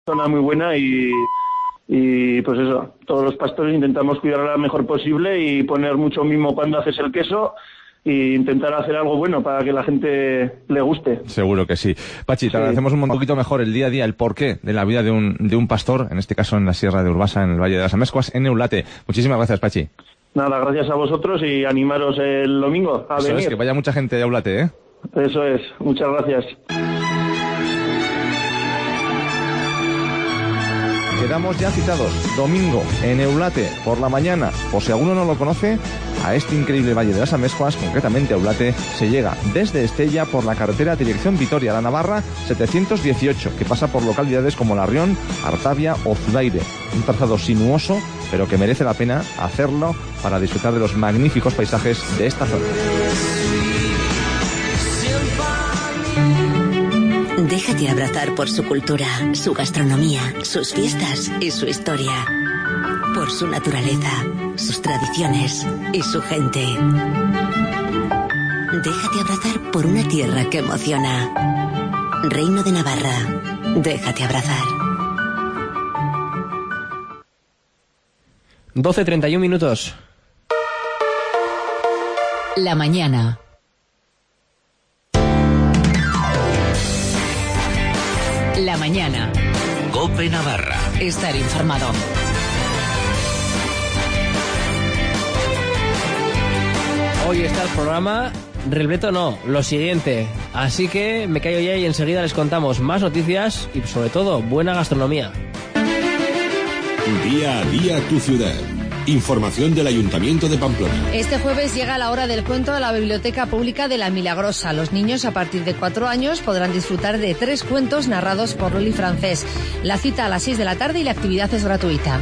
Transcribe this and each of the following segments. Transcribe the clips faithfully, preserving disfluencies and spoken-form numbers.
zona muy buena y, y pues eso, todos los pastores intentamos cuidarla lo mejor posible y poner mucho mimo cuando haces el queso e intentar hacer algo bueno para que la gente le guste. Seguro que sí. Pachi, te sí. agradecemos un poquito mejor el día a día, el porqué de la vida de un, de un pastor, en este caso en la Sierra de Urbasa, en el Valle de las Amezcuas, en Eulate. Muchísimas gracias, Pachi. Nada, gracias a vosotros y animaros el domingo a Eso venir. Es, que vaya mucha gente de Eulate, ¿eh? Eso es, muchas gracias. Quedamos ya citados, domingo, en Eulate, por la mañana. Por si alguno no lo conoce, a este increíble Valle de las Amezcuas, concretamente a Eulate, se llega desde Estella por la carretera dirección Vitoria, La Navarra, setecientos dieciocho, que pasa por localidades como La Rión, Artavia o Zudaire. Un trazado sinuoso, pero que merece la pena hacerlo para disfrutar de los magníficos paisajes de esta zona. Déjate abrazar por su cultura, su gastronomía, sus fiestas y su historia. Por su naturaleza, sus tradiciones y su gente. Déjate abrazar por una tierra que emociona. Reino de Navarra, déjate abrazar. doce treinta y un minutos. La mañana. La mañana. COPE Navarra. Estar informado. Hoy está el programa repleto, no, lo siguiente. Así que me callo ya y enseguida les contamos más noticias y sobre todo buena gastronomía. Día a día tu ciudad. Información del Ayuntamiento de Pamplona. Este jueves llega la hora del cuento a la Biblioteca Pública de La Milagrosa. Los niños a partir de cuatro años podrán disfrutar de tres cuentos narrados por Loli Francés. La cita a las seis de la tarde y la actividad es gratuita.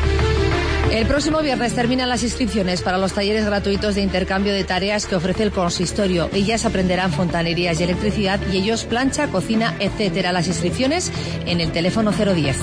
El próximo viernes terminan las inscripciones para los talleres gratuitos de intercambio de tareas que ofrece el consistorio. Ellas aprenderán fontanerías y electricidad y ellos plancha, cocina, etcétera. Las inscripciones en el teléfono cero diez.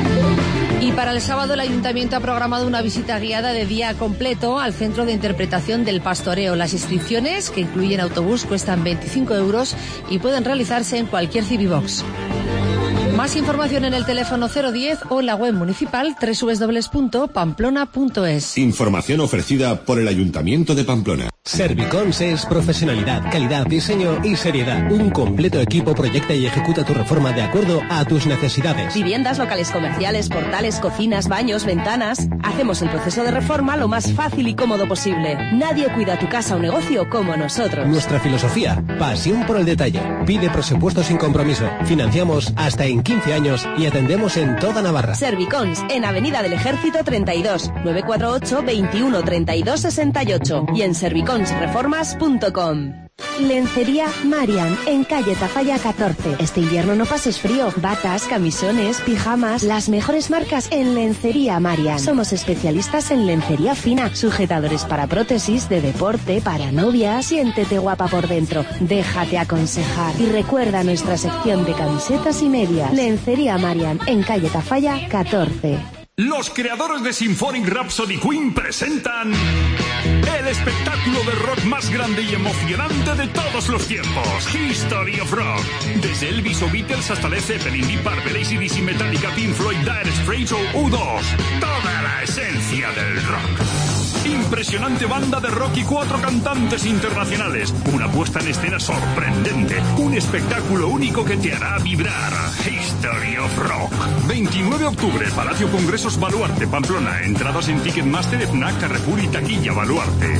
Y para el sábado el Ayuntamiento ha programado una visita guiada de día completo al Centro de Interpretación del Pastoreo. Las inscripciones, que incluyen autobús, cuestan veinticinco euros y pueden realizarse en cualquier Civibox. Más información en el teléfono cero diez o en la web municipal doble u doble u doble u punto pamplona punto es. Información ofrecida por el Ayuntamiento de Pamplona. Servicons es profesionalidad, calidad, diseño y seriedad. Un completo equipo proyecta y ejecuta tu reforma de acuerdo a tus necesidades. Viviendas, locales comerciales, portales, cocinas, baños, ventanas. Hacemos el proceso de reforma lo más fácil y cómodo posible. Nadie cuida tu casa o negocio como nosotros. Nuestra filosofía, pasión por el detalle. Pide presupuesto sin compromiso. Financiamos hasta en quince años y atendemos en toda Navarra. Servicons, en Avenida del Ejército treinta y dos, nueve cuatro ocho, veintiuno, treinta y dos, sesenta y ocho y en servicons reformas punto com. Lencería Marian, en calle Tafalla catorce. Este invierno no pases frío. Batas, camisones, pijamas, las mejores marcas en Lencería Marian. Somos especialistas en lencería fina, sujetadores para prótesis, de deporte, para novias. Siéntete guapa por dentro, déjate aconsejar. Y recuerda nuestra sección de camisetas y medias. Lencería Marian, en calle Tafalla catorce. Los creadores de Symphonic Rhapsody Queen presentan el espectáculo de rock más grande y emocionante de todos los tiempos, History of Rock. Desde Elvis o Beatles hasta Led Zeppelin, Deep Purple, A C D C, Metallica, Pink Floyd, Dire Straits o U dos. Toda la esencia del rock. Impresionante banda de rock y cuatro cantantes internacionales. Una puesta en escena sorprendente. Un espectáculo único que te hará vibrar. History of Rock. veintinueve de octubre, Palacio Congresos Baluarte, Pamplona. Entradas en Ticketmaster, FNAC, Carrefour y Taquilla Baluarte.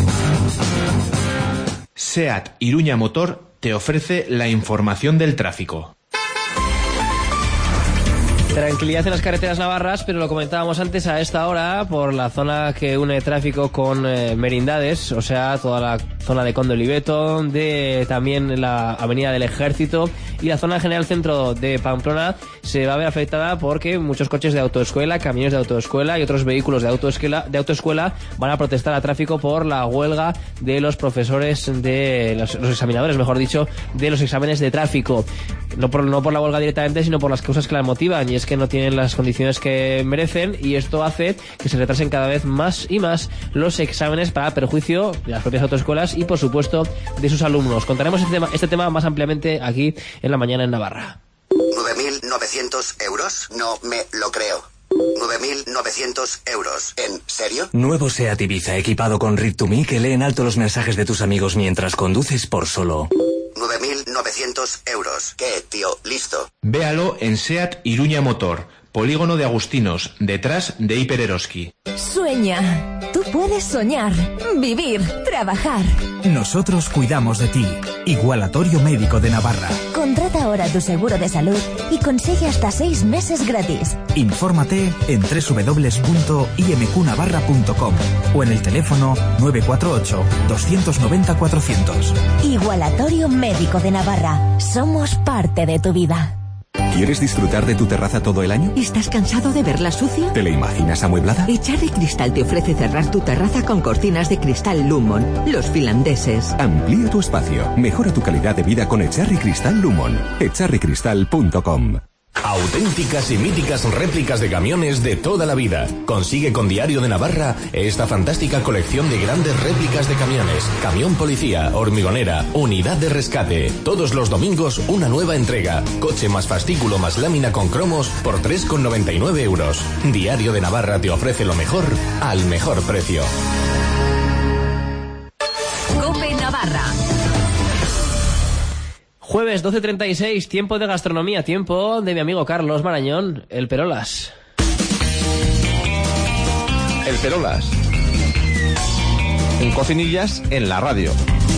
SEAT Iruña Motor te ofrece la información del tráfico. Tranquilidad en las carreteras navarras, pero lo comentábamos antes, a esta hora, por la zona que une tráfico con eh, Merindades, o sea, toda la zona de Conde Oliveto, de también la Avenida del Ejército y la zona general centro de Pamplona se va a ver afectada porque muchos coches de autoescuela, camiones de autoescuela y otros vehículos de autoescuela, de autoescuela van a protestar a tráfico por la huelga de los profesores, de los, los examinadores, mejor dicho, de los exámenes de tráfico. No por, no por la huelga directamente, sino por las causas que la motivan, y es que no tienen las condiciones que merecen, y esto hace que se retrasen cada vez más y más los exámenes para perjuicio de las propias autoescuelas y, por supuesto, de sus alumnos. Contaremos este tema, este tema más ampliamente aquí en La Mañana en Navarra. nueve mil mil novecientos euros. No me lo creo. nueve mil novecientos euros. ¿En serio? Nuevo SEAT Ibiza equipado con Read to Me que lee en alto los mensajes de tus amigos mientras conduces por solo nueve mil novecientos euros. ¿Qué, tío? Listo. Véalo en SEAT Iruña Motor, Polígono de Agustinos, detrás de Hiper Eroski. Sueña. Tú puedes soñar, vivir, trabajar. Nosotros cuidamos de ti. Igualatorio Médico de Navarra. Contrata ahora tu seguro de salud y consigue hasta seis meses gratis. Infórmate en doble u doble u doble u punto i m q navarra punto com o en el teléfono nueve cuatro ocho, dos nueve cero, cuatrocientos. Igualatorio Médico de Navarra. Somos parte de tu vida. ¿Quieres disfrutar de tu terraza todo el año? ¿Estás cansado de verla sucia? ¿Te la imaginas amueblada? Echarri Cristal te ofrece cerrar tu terraza con cortinas de cristal Lumon, los finlandeses. Amplía tu espacio, mejora tu calidad de vida con Echarri Cristal Lumon. echarri cristal punto com. Auténticas y míticas réplicas de camiones de toda la vida. Consigue con Diario de Navarra esta fantástica colección de grandes réplicas de camiones. Camión policía, hormigonera, unidad de rescate. Todos los domingos una nueva entrega. Coche más fascículo más lámina con cromos por tres con noventa y nueve euros. Diario de Navarra te ofrece lo mejor al mejor precio. COPE Navarra. Jueves doce treinta y seis, tiempo de gastronomía, tiempo de mi amigo Carlos Marañón, el Perolas. El Perolas. En cocinillas en la radio.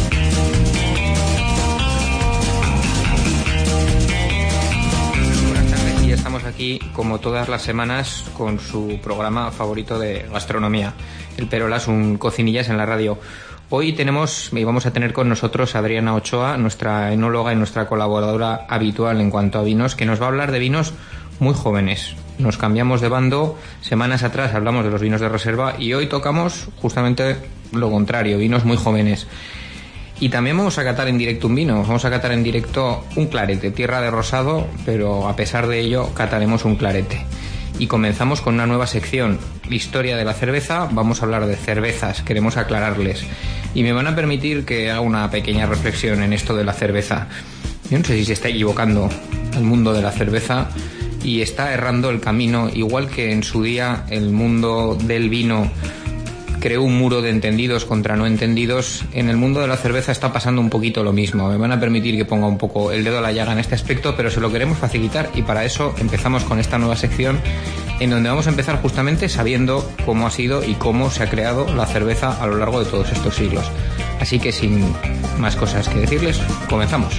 Buenas tardes, y ya estamos aquí como todas las semanas con su programa favorito de gastronomía, el Perolas, un cocinillas en la radio. Hoy tenemos y vamos a tener con nosotros a Adriana Ochoa, nuestra enóloga y nuestra colaboradora habitual en cuanto a vinos, que nos va a hablar de vinos muy jóvenes. Nos cambiamos de bando, semanas atrás hablamos de los vinos de reserva y hoy tocamos justamente lo contrario, vinos muy jóvenes. Y también vamos a catar en directo un vino, vamos a catar en directo un clarete, tierra de rosado, pero a pesar de ello cataremos un clarete. Y comenzamos con una nueva sección, historia de la cerveza. Vamos a hablar de cervezas, queremos aclararles. Y me van a permitir que haga una pequeña reflexión en esto de la cerveza. Yo no sé si se está equivocando el mundo de la cerveza y está errando el camino, igual que en su día el mundo del vino creó un muro de entendidos contra no entendidos. En el mundo de la cerveza está pasando un poquito lo mismo. Me van a permitir que ponga un poco el dedo a la llaga en este aspecto, pero se lo queremos facilitar y para eso empezamos con esta nueva sección en donde vamos a empezar justamente sabiendo cómo ha sido y cómo se ha creado la cerveza a lo largo de todos estos siglos. Así que sin más cosas que decirles, comenzamos.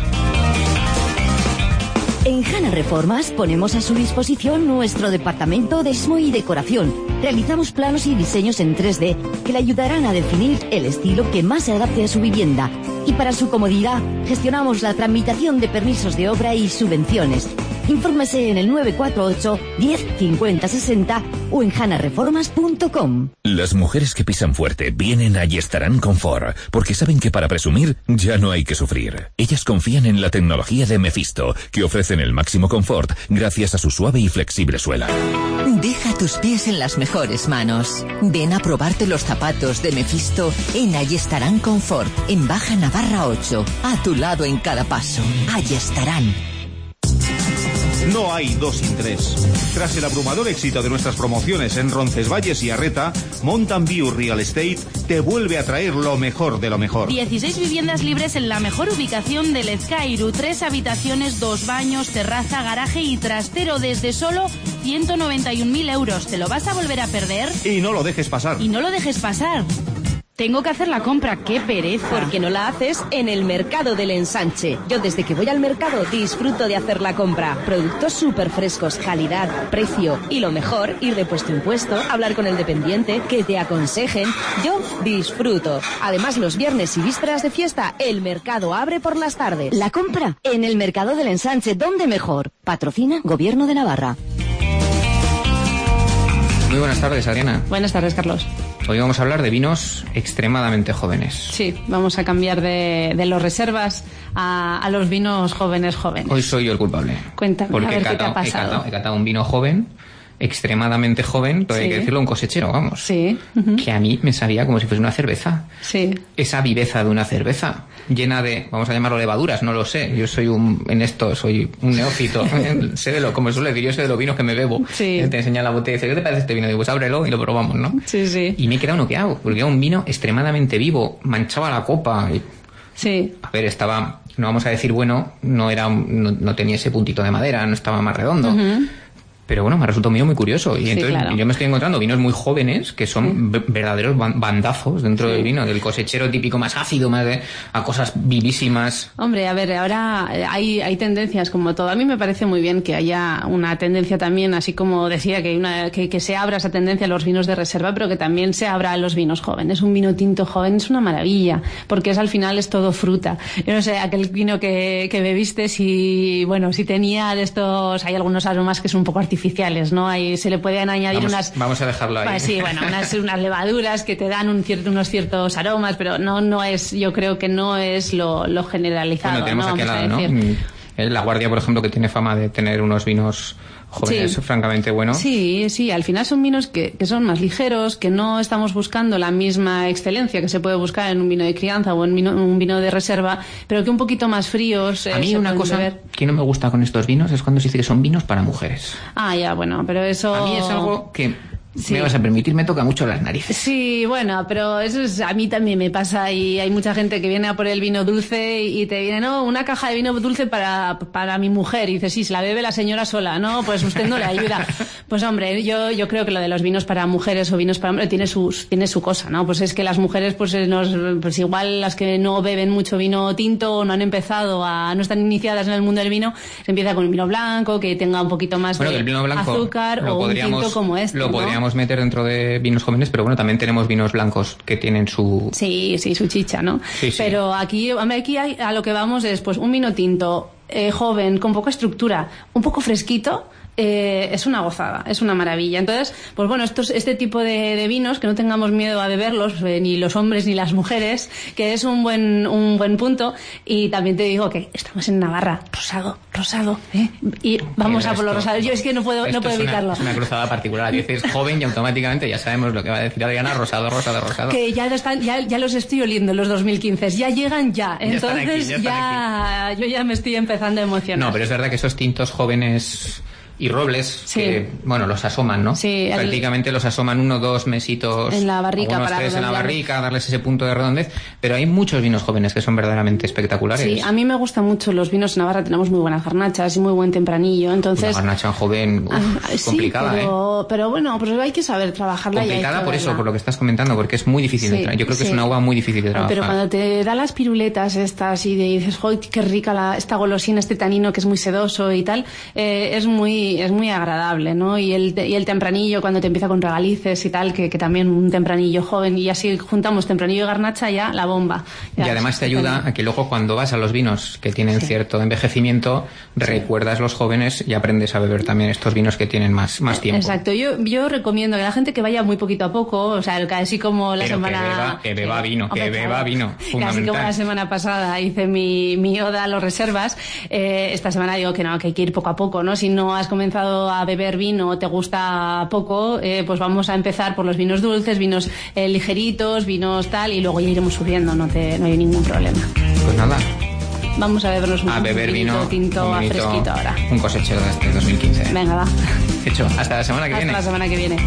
En Hanna Reformas ponemos a su disposición nuestro departamento de esmo y decoración. Realizamos planos y diseños en tres D que le ayudarán a definir el estilo que más se adapte a su vivienda. Y para su comodidad, gestionamos la tramitación de permisos de obra y subvenciones. Infórmese en el nueve cuatro ocho, diez, cincuenta, sesenta o en hanna reformas punto com. Las mujeres que pisan fuerte vienen a Ayestarán Confort, porque saben que para presumir ya no hay que sufrir. Ellas confían en la tecnología de Mephisto, que ofrecen el máximo confort gracias a su suave y flexible suela. Deja tus pies en las mejores manos. Ven a probarte los zapatos de Mephisto en Ayestarán Confort, en Baja Navarra ocho, a tu lado en cada paso. Ayestarán. No hay dos sin tres. Tras el abrumador éxito de nuestras promociones en Roncesvalles y Arreta, Mountain View Real Estate te vuelve a traer lo mejor de lo mejor. dieciséis viviendas libres en la mejor ubicación del Ezcairu. Tres habitaciones, dos baños, terraza, garaje y trastero desde solo ciento noventa y un mil euros. ¿Te lo vas a volver a perder? Y no lo dejes pasar. Y no lo dejes pasar. Tengo que hacer la compra, qué pereza. ¿Por qué no la haces en el Mercado del Ensanche? Yo desde que voy al mercado disfruto de hacer la compra. Productos súper frescos, calidad, precio y lo mejor, ir de puesto en puesto, hablar con el dependiente, que te aconsejen. Yo disfruto. Además, los viernes y vísperas de fiesta, el mercado abre por las tardes. La compra en el Mercado del Ensanche, ¿dónde mejor? Patrocina Gobierno de Navarra. Muy buenas tardes, Adriana. Buenas tardes, Carlos. Hoy vamos a hablar de vinos extremadamente jóvenes. Sí, vamos a cambiar de, de los reservas a, a los vinos jóvenes jóvenes. Hoy soy yo el culpable. Cuéntame, porque a ver he catado, qué te ha he pasado. catado, he catado un vino joven extremadamente joven, todo Sí. hay que decirlo, un cosechero, vamos. Sí. Uh-huh. Que a mí me sabía como si fuese una cerveza. Sí. Esa viveza de una cerveza, llena de, vamos a llamarlo levaduras, no lo sé. Yo soy un, en esto, soy un neófito. sé de lo, como suele decir, yo sé de los vinos que me bebo. Sí. Te enseña la botella y dice, ¿qué te parece este vino? Digo, pues ábrelo y lo probamos, ¿no? Sí, sí. Y me he quedado noqueado, porque era un vino extremadamente vivo, manchaba la copa. Y, sí. a ver, estaba, no vamos a decir bueno, no era, un- no, no tenía ese puntito de madera, no estaba más redondo. Uh-huh. Pero bueno, me ha resultado mío muy curioso. Y Sí, entonces claro. yo me estoy encontrando vinos muy jóvenes que son v- verdaderos ban- bandazos dentro Sí. del vino, del cosechero típico más ácido, más de, a cosas vivísimas. Hombre, a ver, ahora eh, hay, hay tendencias como todo. A mí me parece muy bien que haya una tendencia también, así como decía, que, hay una, que, que se abra esa tendencia a los vinos de reserva, pero que también se abra a los vinos jóvenes. Un vino tinto joven es una maravilla, porque es al final es todo fruta. Yo no sé, aquel vino que, que bebiste, si, bueno, si tenía de estos, hay algunos aromas que son un poco artificiales, ¿no? Ahí se le pueden añadir Vamos, unas... vamos a dejarlo ahí. Ah, sí, bueno, unas, unas levaduras que te dan un cierto, unos ciertos aromas, pero no, no es, yo creo que no es lo, lo generalizado. Bueno, tenemos ¿no? aquí al Vamos a lado, ¿no? decir. Mm, La Guardia, por ejemplo, que tiene fama de tener unos vinos jóvenes Sí. francamente buenos. Sí, sí, al final son vinos que, que son más ligeros, que no estamos buscando la misma excelencia que se puede buscar en un vino de crianza o en vino- un vino de reserva, pero que un poquito más fríos. eh, A mí se una pueden cosa beber. que no me gusta con estos vinos es cuando se dice que son vinos para mujeres. Ah, ya, bueno, pero eso... A mí es algo que, Sí. me vas a permitir, me toca mucho las narices. Sí, bueno, pero eso es, a mí también me pasa y hay mucha gente que viene a por el vino dulce y te viene, no, una caja de vino dulce para, para mi mujer y dice, sí, se la bebe la señora sola, no, pues usted no le ayuda. Pues hombre, yo, yo creo que lo de los vinos para mujeres o vinos para hombres tiene su, tiene su cosa, ¿no? Pues es que las mujeres, pues, eh, nos, pues igual las que no beben mucho vino tinto o no han empezado a, no están iniciadas en el mundo del vino, se empieza con un vino blanco que tenga un poquito más Bueno, de el vino blanco azúcar lo o un podríamos- tinto como este, Lo ¿no? podríamos meter dentro de vinos jóvenes, pero bueno, también tenemos vinos blancos que tienen su... Sí, sí, su chicha, ¿no? Sí, sí. Pero aquí, hombre, aquí hay, a lo que vamos es pues un vino tinto eh, joven, con poca estructura, un poco fresquito. Eh, es una gozada, es una maravilla. Entonces, pues bueno, estos, este tipo de, de vinos, que no tengamos miedo a beberlos, eh, ni los hombres ni las mujeres, que es un buen, un buen punto. Y también te digo que estamos en Navarra, rosado, rosado, ¿eh? Y vamos Mira, a por los esto- rosados. Yo es que no puedo, no Esto puedo es una- evitarlo. Es una cruzada particular. Dices joven y automáticamente ya sabemos lo que va a decir Adriana, rosado, rosado, rosado. Que ya, lo están, ya, ya los estoy oliendo los dos mil quince, ya llegan ya. Ya están aquí, Entonces ya ya, están yo ya me estoy empezando a emocionar. No, pero es verdad que esos tintos jóvenes y robles, Sí. que, bueno, los asoman, ¿no? Sí, el- Prácticamente los asoman uno, dos mesitos. En la barrica algunos para tres en la redondear. barrica, darles ese punto de redondez. Pero hay muchos vinos jóvenes que son verdaderamente espectaculares. Sí, a mí me gustan mucho los vinos en Navarra, tenemos muy buenas garnachas y muy buen tempranillo, entonces... Una garnacha joven, uf, Ah, es sí, complicada, ¿eh? pero, pero bueno, pues hay que saber trabajarla y hay Complicada que por eso, verla. por lo que estás comentando, porque es muy difícil de Sí, trabajar. Yo creo que sí. es una uva muy difícil de trabajar. Pero cuando te da las piruletas estas y de- dices, ¡joder, qué rica la, esta golosina, este tanino que es muy sedoso y tal! eh, es muy es muy agradable, ¿no? Y el, y el tempranillo, cuando te empieza con regalices y tal, que, que también un tempranillo joven, y así juntamos tempranillo y garnacha, ya la bomba. Ya, Y además te ayuda a que luego cuando vas a los vinos que tienen cierto envejecimiento, recuerdas los jóvenes y aprendes a beber también estos vinos que tienen más, más tiempo. Exacto, yo, yo recomiendo que la gente que vaya muy poquito a poco, o sea, casi como la Pero semana... que beba, que beba vino, que Hombre, beba claro. vino, Casi como fundamental. la semana pasada hice mi, mi oda a los reservas, eh, esta semana digo que no, que hay que ir poco a poco, ¿no? Si no has comenzado a beber vino o te gusta poco, eh, pues vamos a empezar por los vinos dulces, vinos eh, ligeritos, vinos tal, y luego ya iremos subiendo, no, te, no hay ningún problema. Pues nada, Vamos a bebernos un a beber vinito vino, tinto un a vinito, fresquito ahora. un cosechero de este dos mil quince. Venga, va. Hecho, hasta la semana que Hasta viene. la semana que viene.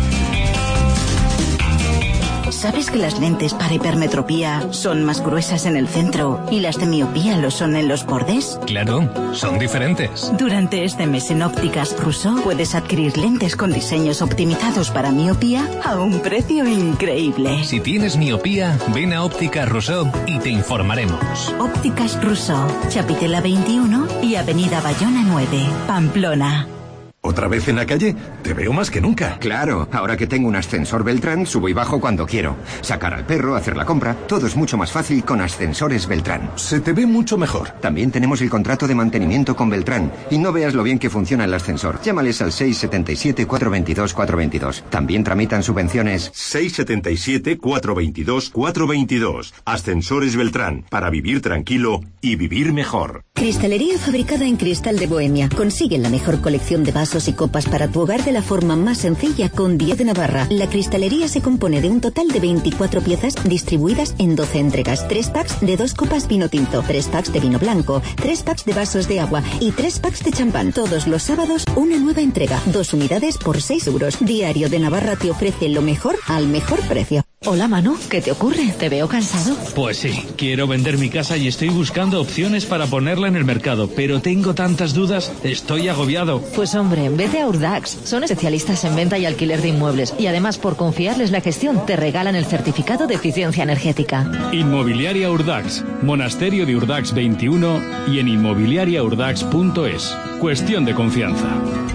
¿Sabes que las lentes para hipermetropía son más gruesas en el centro y las de miopía lo son en los bordes? Claro, son diferentes. Durante este mes en Ópticas Rousseau puedes adquirir lentes con diseños optimizados para miopía a un precio increíble. Si tienes miopía, ven a Óptica Rousseau y te informaremos. Ópticas Rousseau, Chapitela veintiuno y Avenida Bayona nueve, Pamplona. ¿Otra vez en la calle? Te veo más que nunca. Claro, ahora que tengo un ascensor Beltrán, subo y bajo cuando quiero. Sacar al perro, hacer la compra, todo es mucho más fácil con ascensores Beltrán. Se te ve mucho mejor. También tenemos el contrato de mantenimiento con Beltrán. Y no veas lo bien que funciona el ascensor. Llámales al seis siete siete, cuatro dos dos, cuatro dos dos. También tramitan subvenciones. seis siete siete, cuatro dos dos, cuatro dos dos. Ascensores Beltrán, para vivir tranquilo y vivir mejor. Cristalería fabricada en cristal de Bohemia. Consigue la mejor colección de vasos vasos y copas para tu hogar de la forma más sencilla con diez de Navarra. La cristalería se compone de un total de veinticuatro piezas distribuidas en doce entregas. tres packs de dos copas vino tinto, tres packs de vino blanco, tres packs de vasos de agua y tres packs de champán. Todos los sábados una nueva entrega. Dos unidades por seis euros. Diario de Navarra te ofrece lo mejor al mejor precio. Hola Manu, ¿qué te ocurre? ¿Te veo cansado? Pues sí, quiero vender mi casa y estoy buscando opciones para ponerla en el mercado, pero tengo tantas dudas, estoy agobiado. Pues hombre, vete a Urdax. Son especialistas en venta y alquiler de inmuebles y además por confiarles la gestión te regalan el certificado de eficiencia energética. Inmobiliaria Urdax, Monasterio de Urdax veintiuno y en inmobiliaria urdax punto es. Cuestión de confianza.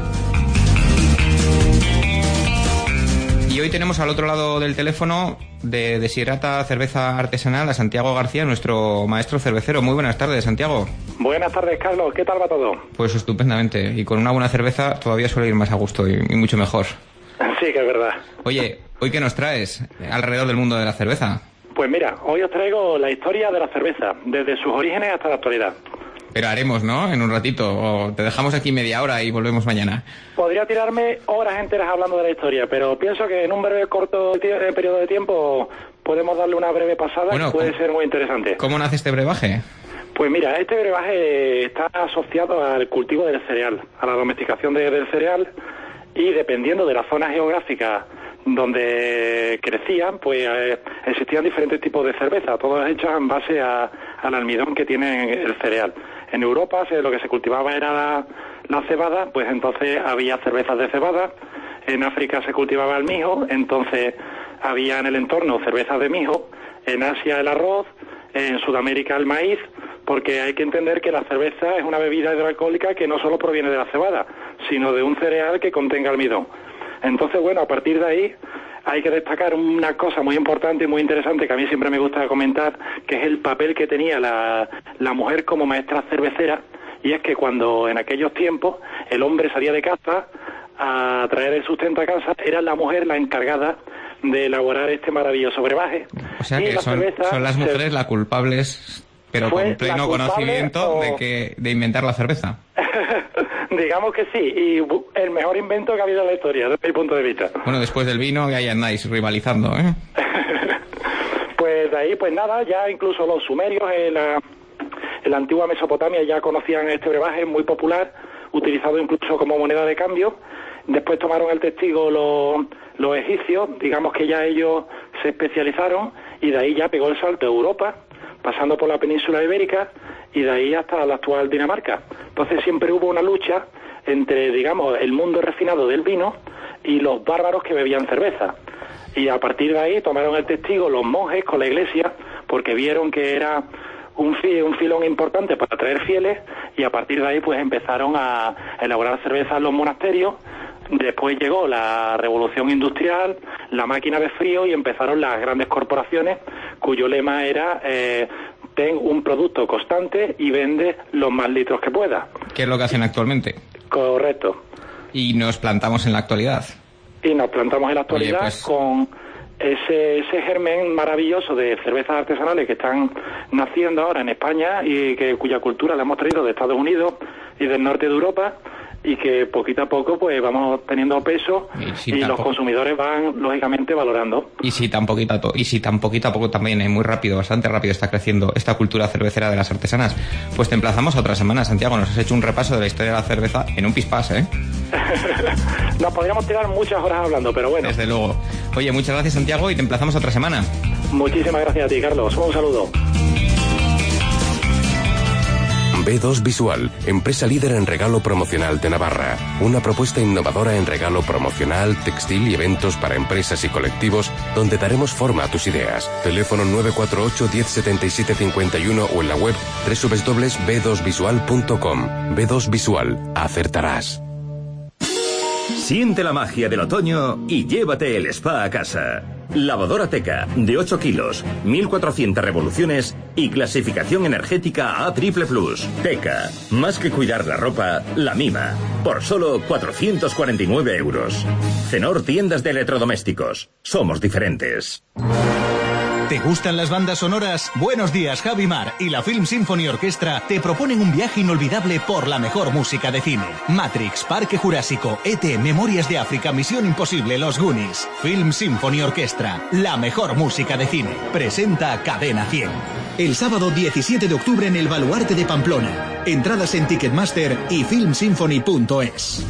Y hoy tenemos al otro lado del teléfono de Deshidrata Cerveza Artesanal a Santiago García, nuestro maestro cervecero. Muy buenas tardes, Santiago. Buenas tardes, Carlos. ¿Qué tal va todo? Pues estupendamente. Y con una buena cerveza todavía suele ir más a gusto y, y mucho mejor. Sí, que es verdad. Oye, ¿hoy qué nos traes alrededor del mundo de la cerveza? Pues mira, hoy os traigo la historia de la cerveza, desde sus orígenes hasta la actualidad. Pero haremos, ¿no? En un ratito. O te dejamos aquí media hora y volvemos mañana. Podría tirarme horas enteras hablando de la historia, pero pienso que en un breve, corto t- periodo de tiempo podemos darle una breve pasada bueno, que puede ser muy interesante. ¿Cómo nace este brebaje? Pues mira, este brebaje está asociado al cultivo del cereal, a la domesticación de, del cereal, y dependiendo de la zona geográfica donde crecían, pues eh, existían diferentes tipos de cerveza, todas hechas en base a, al almidón que tiene el cereal. En Europa se, lo que se cultivaba era la, la cebada, pues entonces había cervezas de cebada. En África se cultivaba el mijo, entonces había en el entorno cervezas de mijo. En Asia el arroz, en Sudamérica el maíz, porque hay que entender que la cerveza es una bebida hidroalcohólica que no solo proviene de la cebada, sino de un cereal que contenga almidón. Entonces, bueno, a partir de ahí hay que destacar una cosa muy importante y muy interesante que a mí siempre me gusta comentar, que es el papel que tenía la, la mujer como maestra cervecera, y es que cuando en aquellos tiempos el hombre salía de casa a traer el sustento a casa, era la mujer la encargada de elaborar este maravilloso brebaje. O sea que son, son las mujeres se... las culpables, pero con pleno conocimiento o... de que de inventar la cerveza. Digamos que sí, y el mejor invento que ha habido en la historia, desde mi punto de vista. Bueno, después del vino, que ahí andáis rivalizando, ¿eh? Pues de ahí, pues nada, ya incluso los sumerios en la, en la antigua Mesopotamia ya conocían este brebaje muy popular, utilizado incluso como moneda de cambio. Después tomaron el testigo los, los egipcios, digamos que ya ellos se especializaron, y de ahí ya pegó el salto a Europa, pasando por la península ibérica, y de ahí hasta la actual Dinamarca. Entonces siempre hubo una lucha entre, digamos, el mundo refinado del vino y los bárbaros que bebían cerveza. Y a partir de ahí tomaron el testigo los monjes con la iglesia, porque vieron que era un, fi- un filón importante para atraer fieles, y a partir de ahí pues empezaron a elaborar cerveza en los monasterios. Después llegó la revolución industrial, la máquina de frío, y empezaron las grandes corporaciones cuyo lema era eh, ten un producto constante y vende los más litros que pueda. ¿Qué es lo que hacen actualmente? Correcto. Y nos plantamos en la actualidad. Y nos plantamos en la actualidad. Oye, pues... con ese, ese germen maravilloso de cervezas artesanales que están naciendo ahora en España y que cuya cultura la hemos traído de Estados Unidos y del norte de Europa, y que poquito a poco pues vamos teniendo peso y, si y los poco... consumidores van lógicamente valorando. Y si tan poquito a to... y si tan poquito a poco también, es muy rápido, bastante rápido está creciendo esta cultura cervecera de las artesanas. Pues te emplazamos a otra semana, Santiago. Nos has hecho un repaso de la historia de la cerveza en un pispás, ¿eh? Nos podríamos tirar muchas horas hablando, pero bueno. Desde luego. Oye, muchas gracias, Santiago, y te emplazamos a otra semana. Muchísimas gracias a ti, Carlos. Un saludo. B dos Visual, empresa líder en regalo promocional de Navarra. Una propuesta innovadora en regalo promocional, textil y eventos para empresas y colectivos, donde daremos forma a tus ideas. Teléfono nueve cuatro ocho, diez, setenta y siete, cincuenta y uno o en la web doble u doble u doble u punto b dos visual punto com. B dos Visual, acertarás. Siente la magia del otoño y llévate el spa a casa. Lavadora Teca, de ocho kilos, mil cuatrocientas revoluciones y clasificación energética A triple plus. Teca, más que cuidar la ropa, la mima. Por solo cuatrocientos cuarenta y nueve euros. Cenor Tiendas de Electrodomésticos. Somos diferentes. ¿Te gustan las bandas sonoras? Buenos días, Javi Mar y la Film Symphony Orchestra te proponen un viaje inolvidable por la mejor música de cine. Matrix, Parque Jurásico, E T, Memorias de África, Misión Imposible, Los Goonies. Film Symphony Orchestra, la mejor música de cine. Presenta Cadena cien. El sábado diecisiete de octubre en el Baluarte de Pamplona. Entradas en Ticketmaster y film symphony punto es.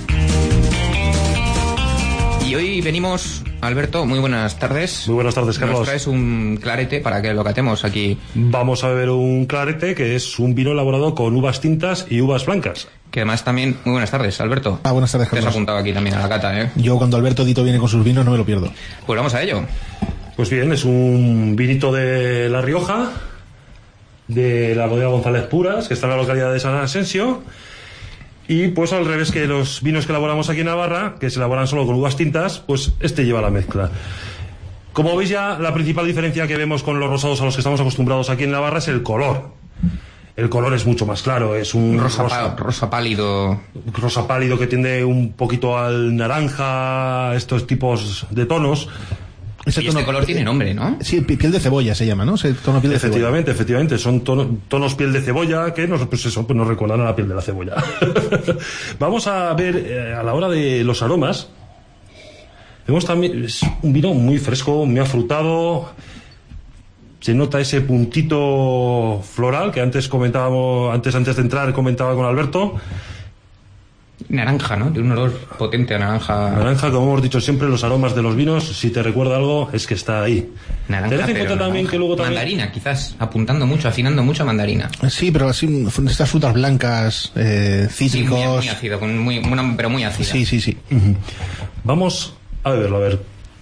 Y hoy venimos, Alberto, muy buenas tardes. Muy buenas tardes, Carlos. Nos traes un clarete para que lo catemos aquí. Vamos a beber un clarete que es un vino elaborado con uvas tintas y uvas blancas. Que además también, muy buenas tardes, Alberto. Ah, buenas tardes, Te Carlos. has apuntado aquí también a la cata, ¿eh? Yo cuando Alberto Dito viene con sus vinos no me lo pierdo. Pues vamos a ello. Pues bien, es un vinito de La Rioja, de la bodega González Puras, que está en la localidad de San Asensio. Y pues al revés que los vinos que elaboramos aquí en Navarra, que se elaboran solo con uvas tintas, pues este lleva la mezcla. Como veis ya, la principal diferencia que vemos con los rosados a los que estamos acostumbrados aquí en Navarra es el color. El color es mucho más claro, es un rosa, rosa, rosa pálido. Rosa pálido que tiende un poquito al naranja, estos tipos de tonos. Ese y tono, este color tiene nombre, ¿no? Sí, piel de cebolla se llama, ¿no? Ese tono piel de efectivamente, cebolla. efectivamente, son tono, tonos piel de cebolla que nos, pues eso, pues nos recuerdan a la piel de la cebolla. Vamos a ver, eh, a la hora de los aromas, vemos también, es un vino muy fresco, muy afrutado, se nota ese puntito floral que antes comentábamos, antes, antes de entrar comentaba con Alberto. Naranja, ¿no? De un olor potente a naranja. Naranja, como hemos dicho siempre, los aromas de los vinos, si te recuerda algo, es que está ahí. Naranja, Tened en cuenta también naranja. que luego también... Mandarina, quizás, apuntando mucho, afinando mucho a mandarina. Sí, pero así, estas frutas blancas, eh, cítricos... Sí, muy, muy ácido, con muy, una, pero muy ácida. Sí, sí, sí. Uh-huh. Vamos a beberlo, a ver.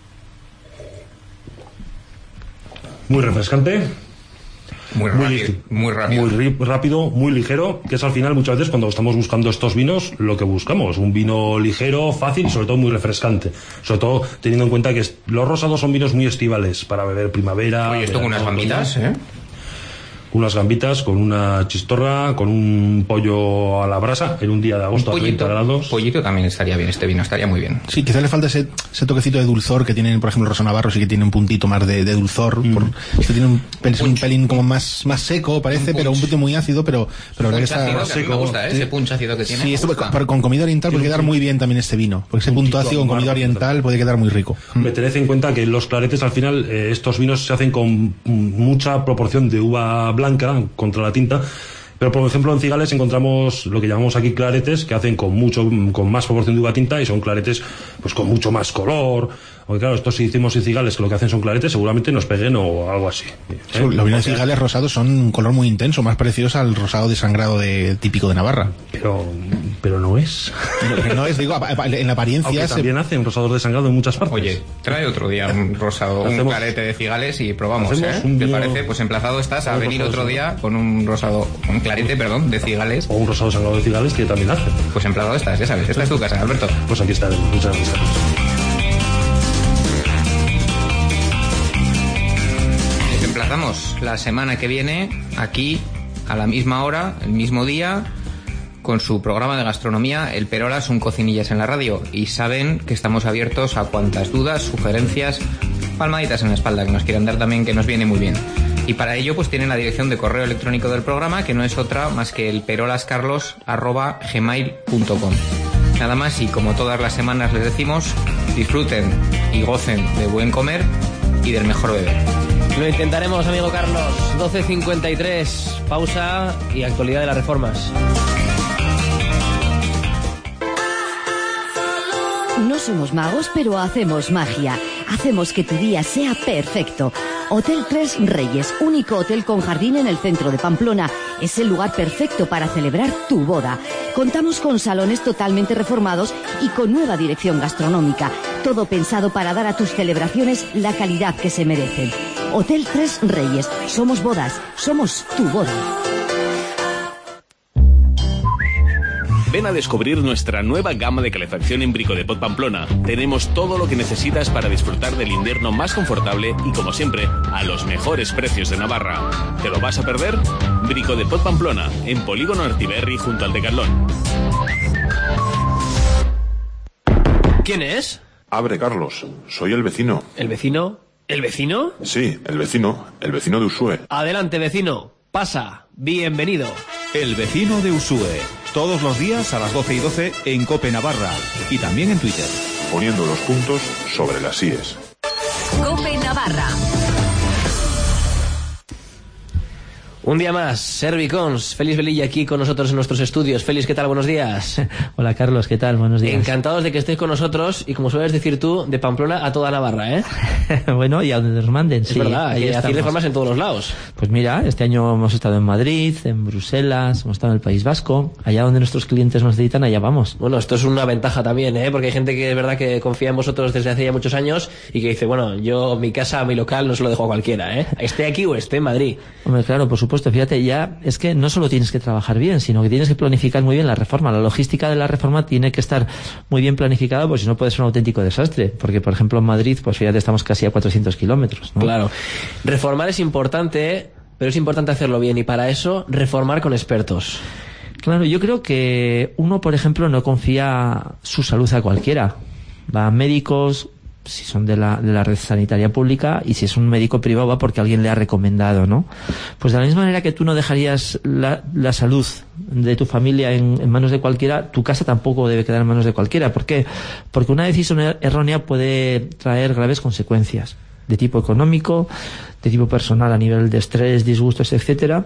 Muy refrescante. Muy, muy, rápido, muy rápido. Muy ri- rápido, muy ligero, que es al final muchas veces cuando estamos buscando estos vinos lo que buscamos. Un vino ligero, fácil y sobre todo muy refrescante. Sobre todo teniendo en cuenta que es, los rosados son vinos muy estivales para beber primavera. Oye, esto con unas gambitas, ¿eh? Unas gambitas con una chistorra, con un pollo a la brasa en un día de agosto a treinta grados. Pollito también estaría bien, este vino estaría muy bien. Sí, quizás le falta ese, ese toquecito de dulzor que tienen, por ejemplo, el Rosso Navarro, sí que tiene un puntito más de, de dulzor. Mm. Por, este tiene un, es un pelín como más, más seco, parece, un pero un poquito muy ácido, pero, pero la verdad que está seco. Me gusta, ¿eh? Ese punch ácido que tiene. Sí, esto con, con comida oriental puede quedar muy bien también este vino, porque ese punto ácido con comida oriental puede quedar muy rico. Me tened en cuenta que los claretes al final, eh, estos vinos se hacen con mucha proporción de uva blanca contra la tinta, pero por ejemplo en Cigales encontramos lo que llamamos aquí claretes que hacen con mucho con más proporción de uva tinta y son claretes pues con mucho más color. Porque claro, estos si hicimos en Cigales que lo que hacen son claretes, seguramente nos peguen o algo así. ¿eh? Sí, los vinos de Cigales rosados son un color muy intenso, más parecidos al rosado desangrado de, típico de Navarra. Pero pero no es. No, no es, digo, en la apariencia... Aunque se... también hacen rosados desangrados en muchas partes. Oye, trae otro día un rosado, hacemos, un clarete de Cigales y probamos, ¿eh? ¿Te parece? Pues emplazado estás a venir otro día con un rosado, un clarete, perdón, de Cigales. O un rosado desangrado de Cigales que también hacen. Pues emplazado estás, ya sabes. Esta es tu casa, Alberto. Pues aquí está, muchas gracias. Emplazamos la semana que viene aquí a la misma hora, el mismo día, con su programa de gastronomía El Perolas, un cocinillas en la radio, y saben que estamos abiertos a cuantas dudas, sugerencias, palmaditas en la espalda que nos quieran dar también, que nos viene muy bien. Y para ello pues tienen la dirección de correo electrónico del programa, que no es otra más que el perolascarlos arroba gmail punto com. Nada más, y como todas las semanas les decimos, disfruten y gocen de buen comer y del mejor beber. Lo intentaremos, amigo Carlos. doce cincuenta y tres, pausa y actualidad de las reformas. No somos magos, pero hacemos magia. Hacemos que tu día sea perfecto. Hotel Tres Reyes, único hotel con jardín en el centro de Pamplona. Es el lugar perfecto para celebrar tu boda. Contamos con salones totalmente reformados y con nueva dirección gastronómica. Todo pensado para dar a tus celebraciones la calidad que se merecen. Hotel Tres Reyes. Somos bodas. Somos tu boda. Ven a descubrir nuestra nueva gama de calefacción en Bricodepot Pamplona. Tenemos todo lo que necesitas para disfrutar del invierno más confortable y, como siempre, a los mejores precios de Navarra. ¿Te lo vas a perder? Bricodepot Pamplona, en Polígono Artiberri, junto al Decathlon. ¿Quién es? Abre, Carlos. Soy el vecino. ¿El vecino? ¿El vecino? Sí, el vecino, el vecino de Usue. Adelante, vecino. Pasa. Bienvenido. El vecino de Usue. Todos los días a las doce y doce en COPE Navarra. Y también en Twitter. Poniendo los puntos sobre las íes. COPE Navarra. Un día más, Servicons, Félix Velilla aquí con nosotros en nuestros estudios. Félix, ¿qué tal? Buenos días. Hola, Carlos, ¿qué tal? Buenos días. Encantados de que estés con nosotros y, como sueles decir tú, de Pamplona a toda Navarra, ¿eh? Bueno, y a donde nos manden, es sí. Es verdad, hay que hacer reformas en todos los lados. Pues mira, este año hemos estado en Madrid, en Bruselas, hemos estado en el País Vasco. Allá donde nuestros clientes nos necesitan, allá vamos. Bueno, esto es una ventaja también, ¿eh? Porque hay gente que es verdad que confía en vosotros desde hace ya muchos años y que dice, bueno, yo, mi casa, mi local, no se lo dejo a cualquiera, ¿eh? Esté aquí o esté en Madrid. Hombre, claro, por supuesto, fíjate, ya es que no solo tienes que trabajar bien, sino que tienes que planificar muy bien la reforma. La logística de la reforma tiene que estar muy bien planificada, pues si no puede ser un auténtico desastre. Porque, por ejemplo, en Madrid, pues fíjate, estamos casi a cuatrocientos kilómetros, ¿no? Claro. Reformar es importante, pero es importante hacerlo bien, y para eso, reformar con expertos. Claro, yo creo que uno, por ejemplo, no confía su salud a cualquiera. Va a médicos, si son de la, de la red sanitaria pública, y si es un médico privado va porque alguien le ha recomendado, ¿no? Pues de la misma manera que tú no dejarías la, la salud de tu familia en, en manos de cualquiera, tu casa tampoco debe quedar en manos de cualquiera. ¿Por qué? Porque una decisión errónea puede traer graves consecuencias de tipo económico, de tipo personal a nivel de estrés, disgustos, etcétera,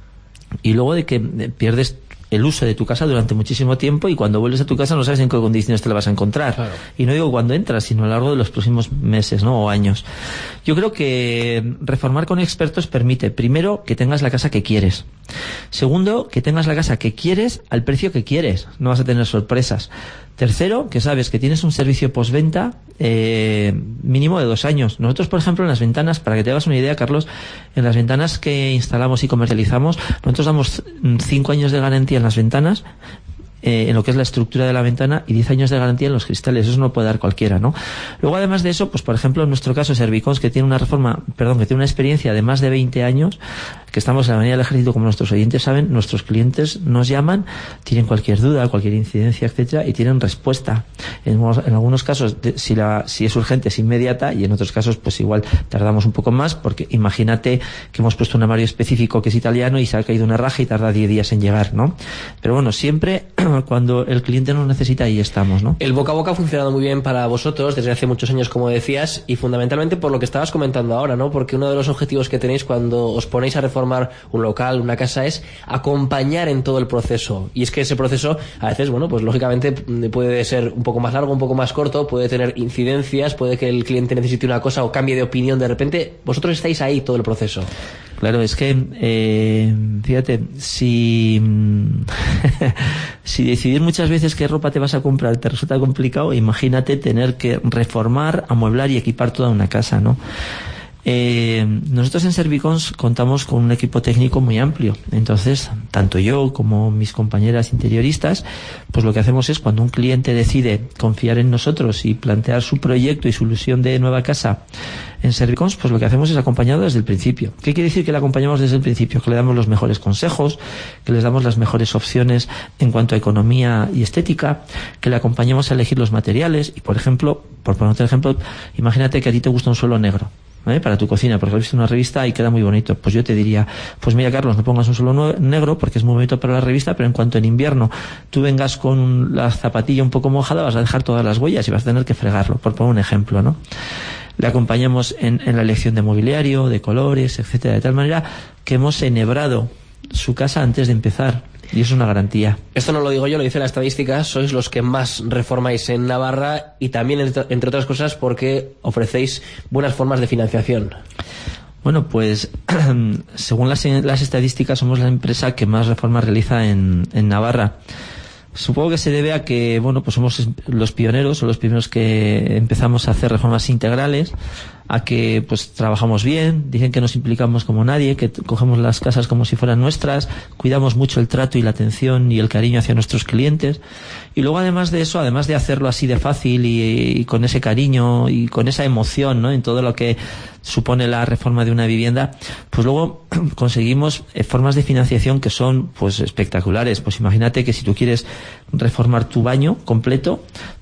y luego de que pierdes el uso de tu casa durante muchísimo tiempo, y cuando vuelves a tu casa no sabes en qué condiciones te la vas a encontrar. Claro. Y no digo cuando entras, sino a lo largo de los próximos meses, ¿no? O años. Yo creo que reformar con expertos permite, primero, que tengas la casa que quieres. Segundo, que tengas la casa que quieres al precio que quieres. No vas a tener sorpresas. Tercero, que sabes que tienes un servicio postventa eh, mínimo de dos años. Nosotros, por ejemplo, en las ventanas, para que te hagas una idea, Carlos, en las ventanas que instalamos y comercializamos, nosotros damos cinco años de garantía en las ventanas, eh, en lo que es la estructura de la ventana, y diez años de garantía en los cristales. Eso no puede dar cualquiera, ¿no? Luego, además de eso, pues por ejemplo, en nuestro caso, Servicons, que tiene una reforma, perdón, que tiene una experiencia de más de veinte años, que estamos en la Avenida del Ejército, como nuestros oyentes saben, nuestros clientes nos llaman, tienen cualquier duda, cualquier incidencia, etcétera, y tienen respuesta. En, en algunos casos, de, si la, si es urgente, es inmediata, y en otros casos, pues igual tardamos un poco más, porque imagínate que hemos puesto un armario específico que es italiano y se ha caído una raja y tarda diez días en llegar, ¿no? Pero bueno, siempre cuando el cliente nos necesita, ahí estamos, ¿no? El boca a boca ha funcionado muy bien para vosotros desde hace muchos años, como decías, y fundamentalmente por lo que estabas comentando ahora, ¿no? Porque uno de los objetivos que tenéis cuando os ponéis a reformar un local, una casa, es acompañar en todo el proceso. Y es que ese proceso, a veces, bueno, pues lógicamente puede ser un poco más largo, un poco más corto, puede tener incidencias, puede que el cliente necesite una cosa o cambie de opinión de repente. Vosotros estáis ahí todo el proceso. Claro, es que, eh, fíjate, si, si decidir muchas veces qué ropa te vas a comprar te resulta complicado, imagínate tener que reformar, amueblar y equipar toda una casa, ¿no? Eh, nosotros en Servicons contamos con un equipo técnico muy amplio. Entonces, tanto yo como mis compañeras interioristas, pues lo que hacemos es, cuando un cliente decide confiar en nosotros y plantear su proyecto y su ilusión de nueva casa en Servicons, pues lo que hacemos es acompañarlo desde el principio. ¿Qué quiere decir que le acompañamos desde el principio? Que le damos los mejores consejos, que les damos las mejores opciones en cuanto a economía y estética, que le acompañamos a elegir los materiales. Y, por ejemplo, por poner otro ejemplo, imagínate que a ti te gusta un suelo negro, ¿eh? Para tu cocina, porque has visto una revista y queda muy bonito. Pues yo te diría, pues mira, Carlos, no pongas un suelo negro porque es muy bonito para la revista, pero en cuanto en invierno tú vengas con la zapatilla un poco mojada, vas a dejar todas las huellas y vas a tener que fregarlo, por poner un ejemplo, ¿no? Le acompañamos en, en la elección de mobiliario, de colores, etcétera, de tal manera que hemos enhebrado su casa antes de empezar. Y eso es una garantía. Esto no lo digo yo, lo dice la estadística. Sois los que más reformáis en Navarra, y también, entre otras cosas, porque ofrecéis buenas formas de financiación. Bueno, pues según las, las estadísticas, somos la empresa que más reformas realiza en, en Navarra. Supongo que se debe a que, bueno, pues somos los pioneros, o los primeros que empezamos a hacer reformas integrales, a que pues trabajamos bien, dicen que nos implicamos como nadie, que cogemos las casas como si fueran nuestras, cuidamos mucho el trato y la atención y el cariño hacia nuestros clientes. Y luego, además de eso, además de hacerlo así de fácil y, y con ese cariño y con esa emoción, ¿no?, en todo lo que supone la reforma de una vivienda, pues luego conseguimos eh, formas de financiación que son pues espectaculares. Pues imagínate que si tú quieres reformar tu baño completo, pues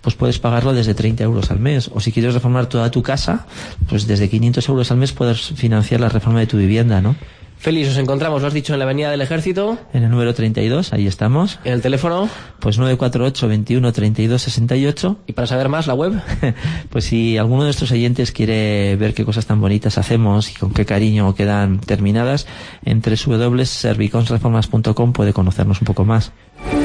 pues puedes pagarlo desde treinta euros al mes. O si quieres reformar toda tu casa, pues desde quinientos euros al mes puedes financiar la reforma de tu vivienda, ¿no? Félix, os encontramos, lo has dicho, en la Avenida del Ejército. En el número treinta y dos, ahí estamos. ¿En el teléfono? Pues nueve cuatro ocho, veintiuno, treinta y dos, sesenta y ocho. ¿Y para saber más, la web? Pues si alguno de nuestros oyentes quiere ver qué cosas tan bonitas hacemos y con qué cariño quedan terminadas, en doble u doble u doble u punto serviconsreformas punto com puede conocernos un poco más.